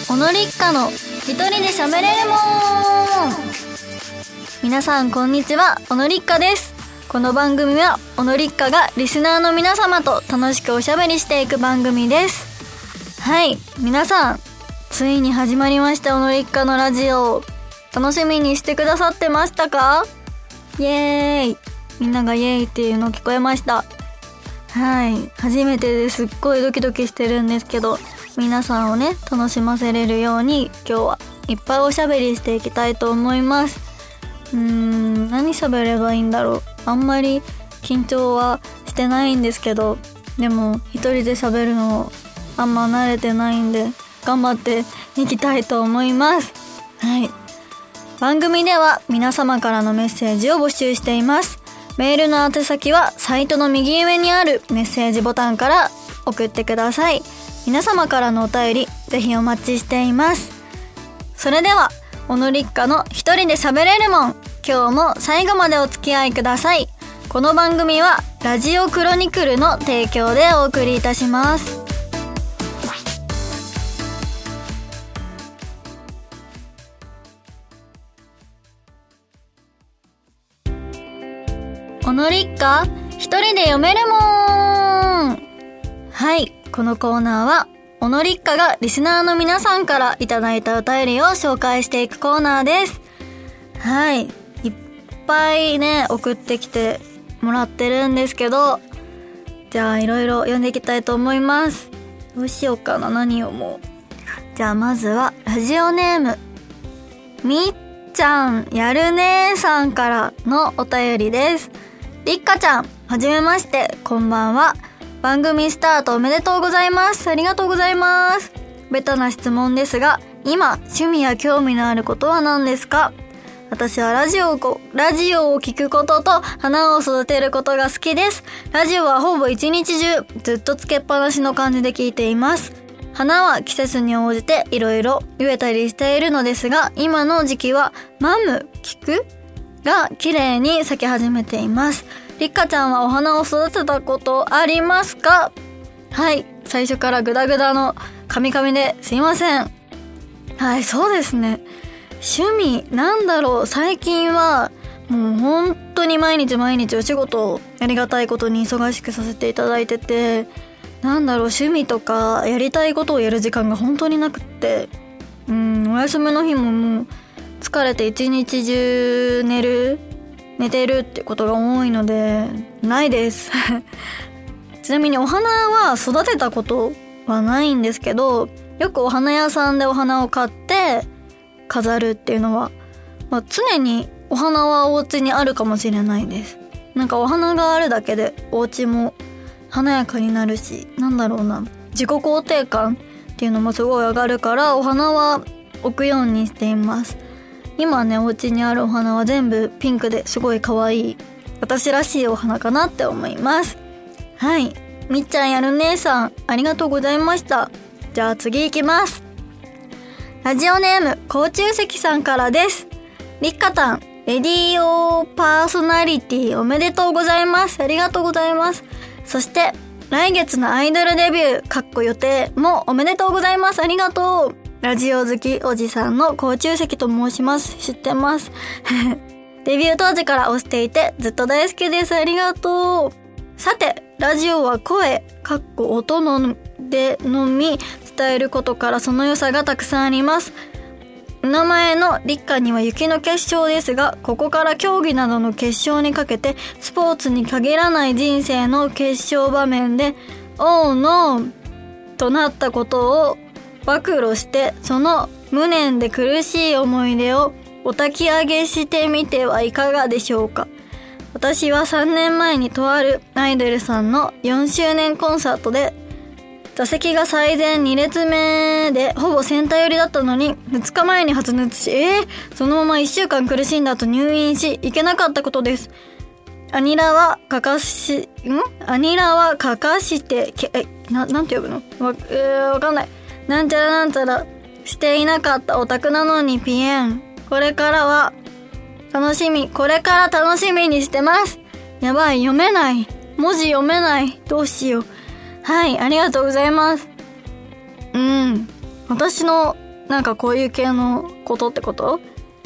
小野立花の一人で喋れるもん。皆さんこんにちは、小野立花です。この番組は小野立花がリスナーの皆様と楽しくおしゃべりしていく番組です。はい、皆さんついに始まりました、小野立花のラジオ。楽しみにしてくださってましたか？イエーイ。みんながイエーイっていうの聞こえました。はい、初めてですっごいドキドキしてるんですけど、皆さんをね楽しませれるように今日はいっぱいおしゃべりしていきたいと思います。何喋ればいいんだろう。あんまり緊張はしてないんですけど、でも一人で喋るのあんま慣れてないんで頑張っていきたいと思います。はい、番組では皆様からのメッセージを募集しています。メールの宛先はサイトの右上にあるメッセージボタンから送ってください。皆様からのお便りぜひお待ちしています。それでは小野立花の一人で喋れるもん、今日も最後までお付き合いください。この番組はラジオクロニクルの提供でお送りいたします。小野立花一人で読めるもん。はい、このコーナーは小野立花がリスナーの皆さんからいただいたお便りを紹介していくコーナーです。はい、いっぱいね送ってきてもらってるんですけど、じゃあいろいろ読んでいきたいと思います。どうしようかな、何読もう。じゃあまずはラジオネームみっちゃんやるねーさんからのお便りです。立花ちゃん、はじめまして、こんばんは。番組スタートおめでとうございます。ありがとうございます。ベタな質問ですが、今趣味や興味のあることは何ですか？私はラジオを聞くことと花を育てることが好きです。ラジオはほぼ一日中ずっとつけっぱなしの感じで聞いています。花は季節に応じていろいろ植えたりしているのですが、今の時期は菊が綺麗に咲き始めています。立花ちゃんはお花を育てたことありますか？はい、最初からグダグダのカミカミですいません。はい、そうですね、趣味なんだろう。最近はもう本当に毎日お仕事をありがたいことに忙しくさせていただいてて、なんだろう、趣味とかやりたいことをやる時間が本当になくって、お休みの日ももう疲れて一日中寝てるってことが多いのでないですちなみにお花は育てたことはないんですけど、よくお花屋さんでお花を買って飾るっていうのは、常にお花はお家にあるかもしれないです。なんかお花があるだけでお家も華やかになるし、なんだろうな、自己肯定感っていうのもすごい上がるから、お花は置くようにしています。今ね、お家にあるお花は全部ピンクですごい可愛い、私らしいお花かなって思います。はい、みっちゃんやる姉さん、ありがとうございました。じゃあ次行きます。ラジオネーム甲虫石さんからです。立花たん、レディオパーソナリティおめでとうございます。ありがとうございます。そして来月のアイドルデビュー予定もおめでとうございます。ありがとう。ラジオ好きおじさんの甲虫石と申します。知ってますデビュー当時から推していてずっと大好きです。ありがとう。さて、ラジオは声音でのみ伝えることからその良さがたくさんあります。名前の立花には雪の結晶ですが、ここから競技などの決勝にかけてスポーツに限らない人生の決勝場面でオーノーとなったことを暴露して、その無念で苦しい思い出をお焚き上げしてみてはいかがでしょうか。私は3年前にとあるアイドルさんの4周年コンサートで座席が最前2列目でほぼセンター寄りだったのに2日前に発熱し、そのまま1週間苦しんだ後入院し行けなかったことです。アニラはかかしてなんて呼ぶの、わかんない、なんちゃらなんちゃらしていなかったオタクなのにピエン。これから楽しみにしてます。やばい、読めない、文字読めない、どうしよう。はい、ありがとうございます。私のなんかこういう系のことってこと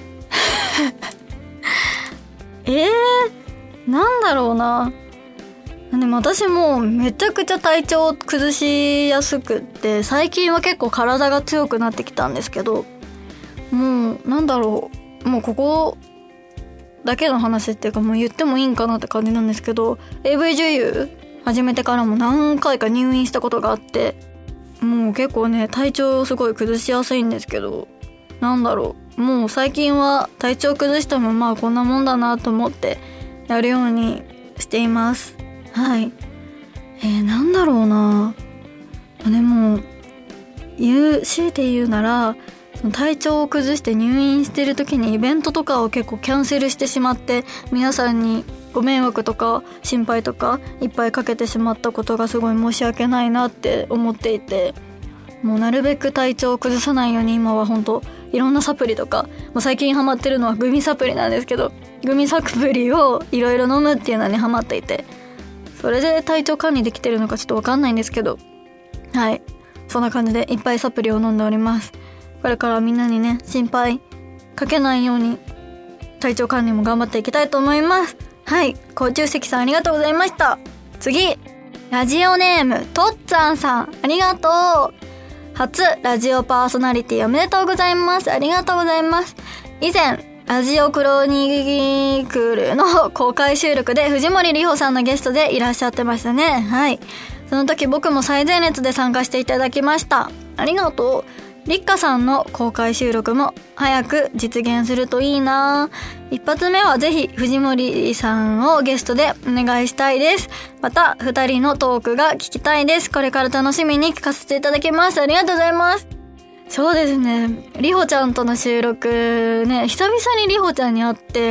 なんだろうな。でも私もめちゃくちゃ体調を崩しやすくって、最近は結構体が強くなってきたんですけど、もうなんだろう、もうここだけの話っていうかもう言ってもいいんかなって感じなんですけど、 AV 女優始めてからも何回か入院したことがあって、もう結構ね体調をすごい崩しやすいんですけど、なんだろう、もう最近は体調崩してもまあこんなもんだなと思ってやるようにしています。はい。なんだろうな。でも強いて言うなら、その体調を崩して入院してる時にイベントとかを結構キャンセルしてしまって、皆さんにご迷惑とか心配とかいっぱいかけてしまったことがすごい申し訳ないなって思っていて、もうなるべく体調を崩さないように今は本当いろんなサプリとか、もう最近ハマってるのはグミサプリなんですけど、グミサプリをいろいろ飲むっていうのにハマっていて、それで体調管理できてるのかちょっとわかんないんですけど、はい、そんな感じでいっぱいサプリを飲んでおります。これからみんなにね心配かけないように体調管理も頑張っていきたいと思います。はい、甲虫石さんありがとうございました。次、ラジオネームとっつぁんさん、ありがとう。初ラジオパーソナリティおめでとうございます。ありがとうございます。以前ラジオクロニクルの公開収録で藤森里穂さんのゲストでいらっしゃってましたね。はい、その時僕も最前列で参加していただきました。ありがとう。りっかさんの公開収録も早く実現するといいな。一発目はぜひ藤森さんをゲストでお願いしたいです。また2人のトークが聞きたいです。これから楽しみに聞かせていただきます。ありがとうございます。そうですね、りほちゃんとの収録ね、久々にりほちゃんに会って、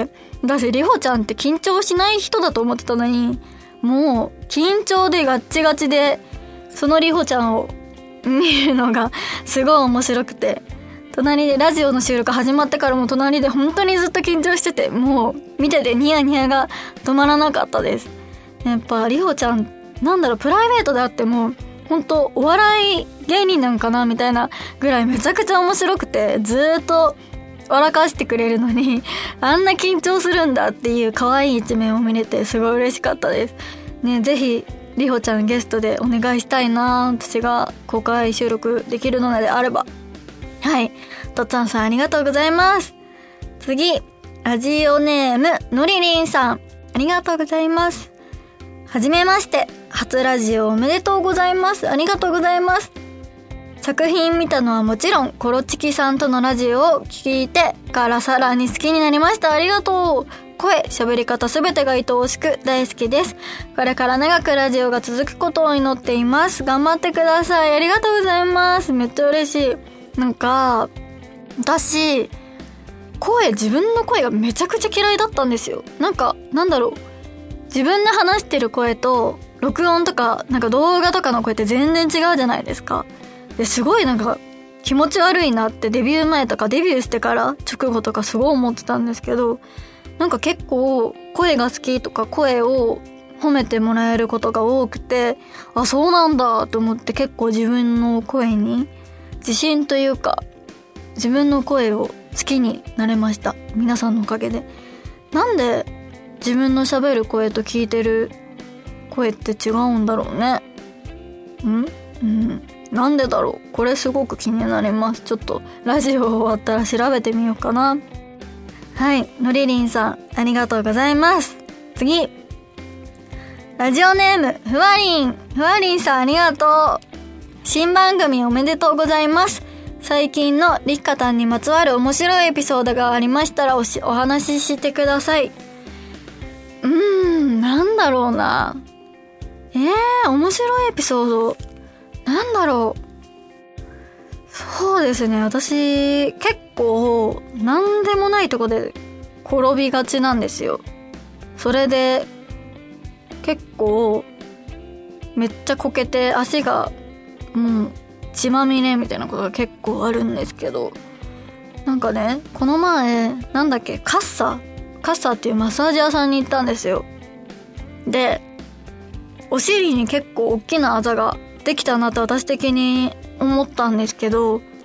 私りほちゃんって緊張しない人だと思ってたのに、もう緊張でガッチガチで、そのりほちゃんを見るのがすごい面白くて、隣でラジオの収録始まってからも隣で本当にずっと緊張してて、もう見ててニヤニヤが止まらなかったです。やっぱりほちゃんなんだろう、プライベートであっても本当お笑い芸人なんかなみたいなぐらいめちゃくちゃ面白くて、ずっと笑かしてくれるのにあんな緊張するんだっていう可愛い一面を見れてすごい嬉しかったですね。ぜひりほちゃんゲストでお願いしたいな、私が公開収録できるのであれば。はい、とっつぁんさんありがとうございます。次、ラジオネームのりりんさん、ありがとうございます。はじめまして、初ラジオおめでとうございます。ありがとうございます。作品見たのはもちろんコロチキさんとのラジオを聞いてからさらに好きになりました。ありがとう。声、喋り方すべてが愛おしく大好きです。これから長くラジオが続くことを祈っています。頑張ってください。ありがとうございます。めっちゃ嬉しい。なんか私自分の声がめちゃくちゃ嫌いだったんですよ。なんだろう、自分で話してる声と録音とかなんか動画とかの声って全然違うじゃないですか。ですごいなんか気持ち悪いなってデビュー前とかデビューしてから直後とかすごい思ってたんですけど、なんか結構声が好きとか声を褒めてもらえることが多くて、あ、そうなんだと思って結構自分の声に自信というか自分の声を好きになれました。皆さんのおかげで。なんで自分の喋る声と聞いてる声って違うんだろうね。なんでだろう、これすごく気になります。ちょっとラジオ終わったら調べてみようかな。はい、のりりんさんありがとうございます。次、ラジオネームふわりんさんありがとう。新番組おめでとうございます。最近のりっかたんにまつわる面白いエピソードがありましたらお話ししてください。なんだろうな。面白いエピソードなんだろう。そうですね、私結構なんでもないとこで転びがちなんですよ。それで結構めっちゃこけて足がもう血まみれみたいなことが結構あるんですけど、なんかね、この前カッサっていうマッサージ屋さんに行ったんですよ。でお尻に結構大きなあざができたなって私的に思ったんですけど、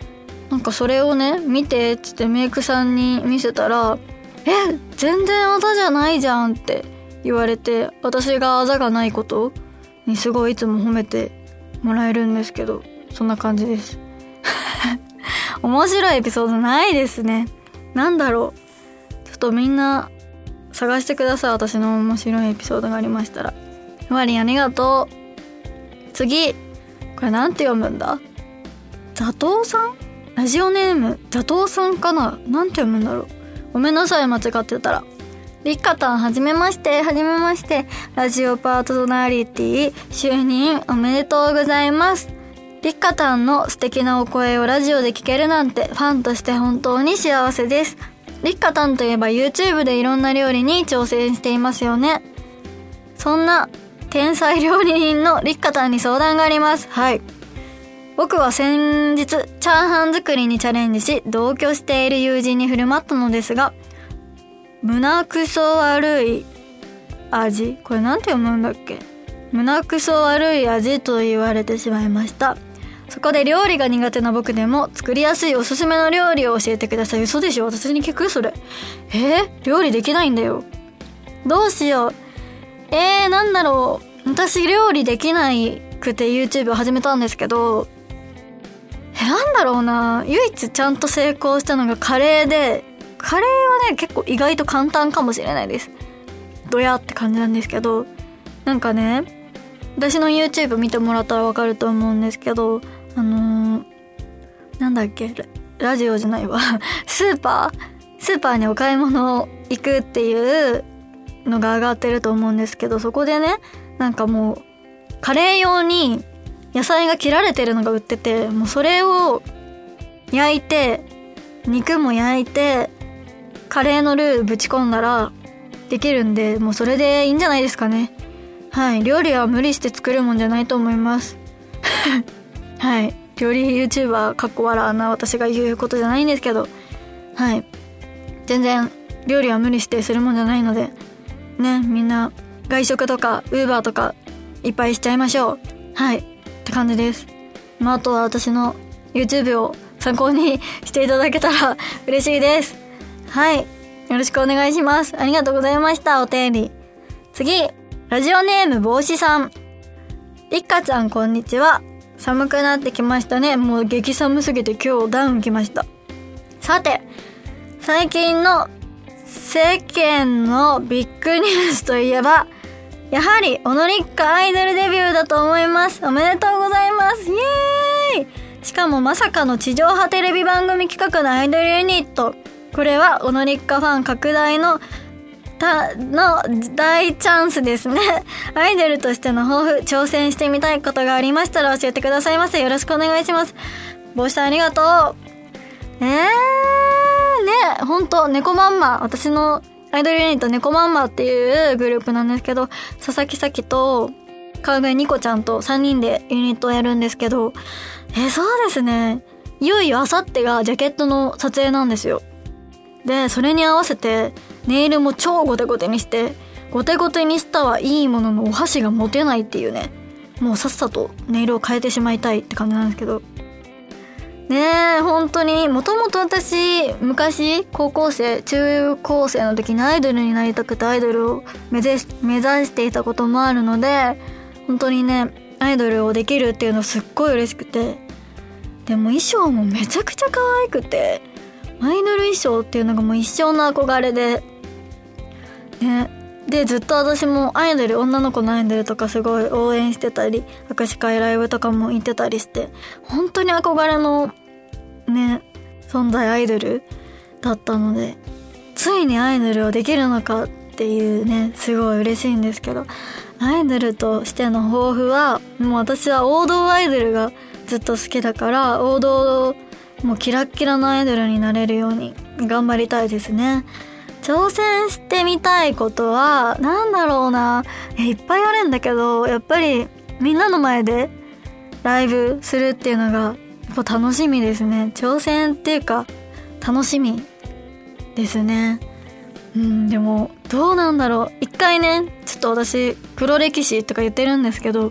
なんかそれをね見てっつってメイクさんに見せたら、全然あざじゃないじゃんって言われて、私があざがないことにすごいいつも褒めてもらえるんですけど、そんな感じです面白いエピソードないですね。なんだろう、ちょっとみんな探してください。私の面白いエピソードがありましたら。ふわりんありがとう。次、これなんて読むんだ？ザトウさん？ラジオネームザトウさんかな？なんて読むんだろう。ごめんなさい、間違ってたら。りっかたん、はじめまして。ラジオパートナリティ就任おめでとうございます。りっかたんの素敵なお声をラジオで聞けるなんてファンとして本当に幸せです。りっかたんといえば YouTube でいろんな料理に挑戦していますよね。そんな天才料理人のりっかたんに相談があります。はい。僕は先日チャーハン作りにチャレンジし、同居している友人に振る舞ったのですが、胸くそ悪い味、これなんて読むんだっけ？胸くそ悪い味と言われてしまいました。そこで料理が苦手な僕でも作りやすいおすすめの料理を教えてください。嘘でしょ？私に聞く？それ。料理できないんだよ。どうしよう。なんだろう。私料理できないくて YouTube を始めたんですけど、なんだろうな。唯一ちゃんと成功したのがカレーで、カレーはね結構意外と簡単かもしれないです。ドヤって感じなんですけど、なんかね、私の YouTube 見てもらったらわかると思うんですけど、なんだっけ、ラジオじゃないわスーパーにお買い物行くっていうのが上がってると思うんですけど、そこでね、なんかもうカレー用に野菜が切られてるのが売ってて、もうそれを焼いて、肉も焼いて、カレーのルーぶち込んだらできるんで、もうそれでいいんじゃないですかね。はい、料理は無理して作るもんじゃないと思いますはい、料理 YouTuber かっこ笑な私が言うことじゃないんですけど、はい、全然料理は無理してするもんじゃないのでね、みんな外食とか Uber とかいっぱいしちゃいましょう。はいって感じです。あとは私の YouTube を参考にしていただけたら嬉しいです。はい、よろしくお願いします。ありがとうございました。お便り。次、ラジオネーム帽子さん。りっかちゃんこんにちは。寒くなってきましたね。もう激寒すぎて今日ダウン来ました。さて、最近の世間のビッグニュースといえば、やはり小野りっかアイドルデビューだと思います。おめでとうございます。イエーイ。しかもまさかの地上波テレビ番組企画のアイドルユニット。これは小野りっかファン拡大の大チャンスですね。アイドルとしての抱負、挑戦してみたいことがありましたら教えてくださいませ。よろしくお願いします。帽子さんありがとう。ね、ほんと猫まんま、私のアイドルユニット猫まんまっていうグループなんですけど、佐々木咲と川越ニコちゃんと3人でユニットをやるんですけど、そうですね、いよいよあさってがジャケットの撮影なんですよ。で、それに合わせてネイルも超ゴテゴテにして、ゴテゴテにしたはいいもののお箸が持てないっていうね、もうさっさとネイルを変えてしまいたいって感じなんですけどね。本当にもともと私昔高校生中高生の時にアイドルになりたくてアイドルを目指していたこともあるので、本当にねアイドルをできるっていうのすっごい嬉しくて、でも衣装もめちゃくちゃ可愛くて、アイドル衣装っていうのがもう一生の憧れでね。で、ずっと私もアイドル、女の子のアイドルとかすごい応援してたり、握手会ライブとかも行ってたりして、本当に憧れのね存在アイドルだったので、ついにアイドルをできるのかっていうね、すごい嬉しいんですけど、アイドルとしての抱負は、もう私は王道アイドルがずっと好きだから、王道もうキラッキラのアイドルになれるように頑張りたいですね。挑戦してみたいことはなんだろうな、いっぱいあるんだけど、やっぱりみんなの前でライブするっていうのがやっぱ楽しみですね。挑戦っていうか楽しみですね。でもどうなんだろう。一回ね、ちょっと私黒歴史とか言ってるんですけど、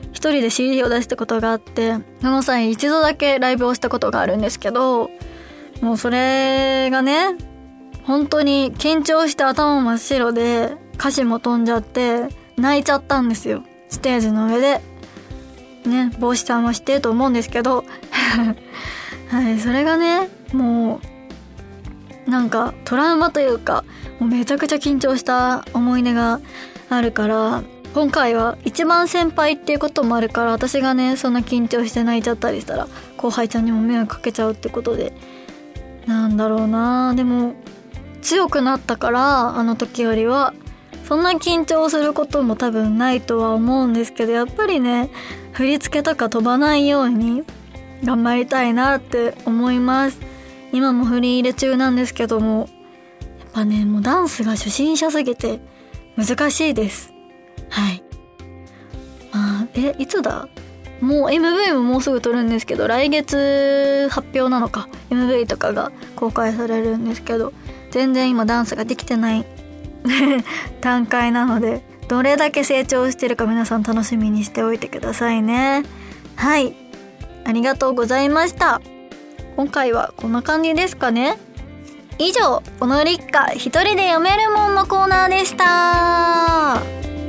一人で CD を出したことがあって、その際一度だけライブをしたことがあるんですけど、もうそれがね、本当に緊張して頭真っ白で歌詞も飛んじゃって泣いちゃったんですよ、ステージの上でね。帽子さんは知ってると思うんですけどはい、それがね、もうなんかトラウマというか、もうめちゃくちゃ緊張した思い出があるから、今回は一番先輩っていうこともあるから、私がねそんな緊張して泣いちゃったりしたら後輩ちゃんにも迷惑かけちゃうってことで、なんだろうな、でも強くなったから、あの時よりはそんな緊張することも多分ないとは思うんですけど、やっぱりね振り付けとか飛ばないように頑張りたいなって思います。今も振り入れ中なんですけども、やっぱねもうダンスが初心者すぎて難しいです。はい。まあ、いつだ？もう MV ももうすぐ撮るんですけど、来月発表なのか MV とかが公開されるんですけど、全然今ダンスができてない段階なので、どれだけ成長してるか皆さん楽しみにしておいてくださいね。はい、ありがとうございました。今回はこんな感じですかね。以上、小野立花一人で読めるもんのコーナーでした。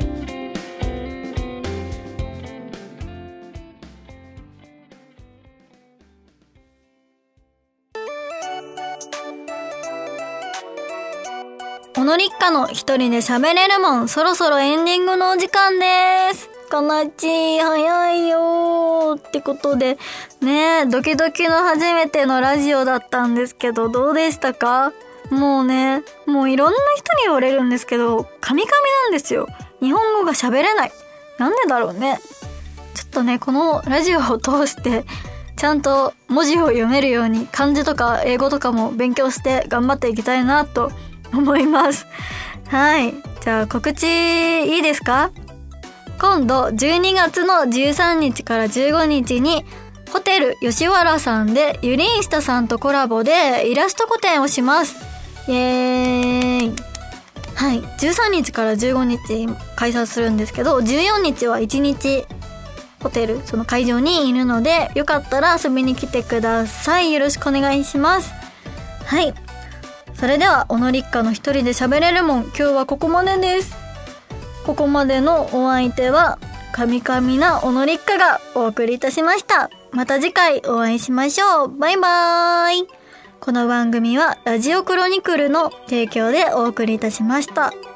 小野立花の一人で喋れるもん、そろそろエンディングのお時間です。かなち早いよってことでね、ドキドキの初めてのラジオだったんですけど、どうでしたか？もうね、もういろんな人に言われるんですけど、カミカミなんですよ。日本語が喋れない。なんでだろうね。ちょっとね、このラジオを通してちゃんと文字を読めるように、漢字とか英語とかも勉強して頑張っていきたいなと思います。はい、じゃあ告知いいですか？今度12月の13日から15日にホテル吉原さんでユリンスタさんとコラボでイラスト個展をします。イエーイ。はい、13日から15日開催するんですけど、14日は1日ホテル、その会場にいるので、よかったら遊びに来てください。よろしくお願いします。はい、それでは小野立花の一人で喋れるもん、今日はここまでです。ここまでのお相手はカミカミな小野立花がお送りいたしました。また次回お会いしましょう。バイバーイ。この番組はラジオクロニクルの提供でお送りいたしました。